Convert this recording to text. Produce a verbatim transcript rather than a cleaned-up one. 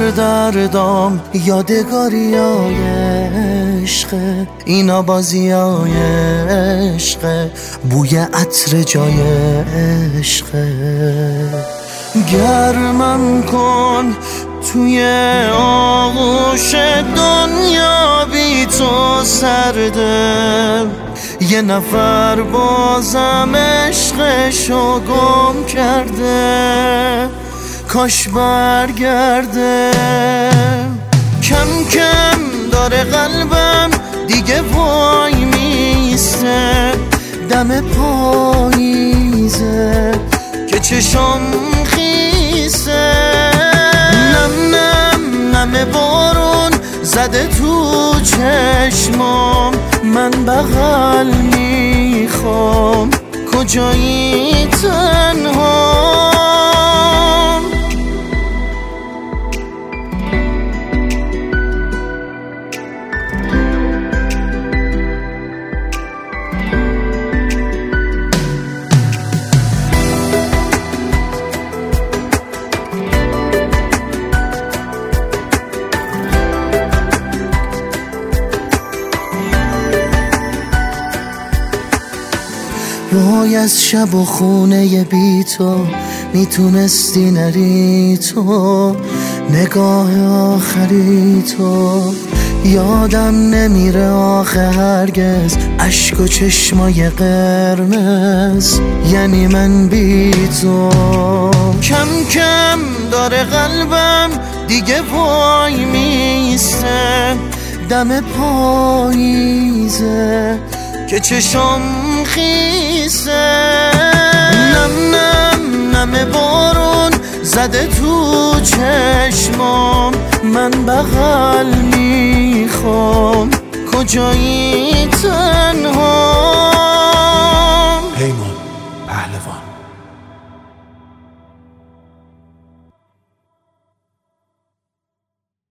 سردردام یادگاریای عشقه، اینا بازیای عشقه، بوی عطر جای عشقه. گرمم کن توی آغوش دنیا، بی تو سرده، یه نفر بازم عشقشو گم کرده، کاش برگرده. کم کم داره قلبم دیگه وای میسته، دم پاییزه که چشم خیسه، نم نم نم بارون زده تو چشمام، من بغل میخوام، کجایی تنها؟ وای از شب و خونه بی تو میتونستی نری تو، نگاه آخری تو یادم نمیره آخه هرگز، اشک و چشمای قرمز یعنی من بی تو. کم کم داره قلبم دیگه وای میسته، دم پاییزه که چشم خیسه، نم نم نم بارون زده تو چشمام، من بغل میخوام، کجایی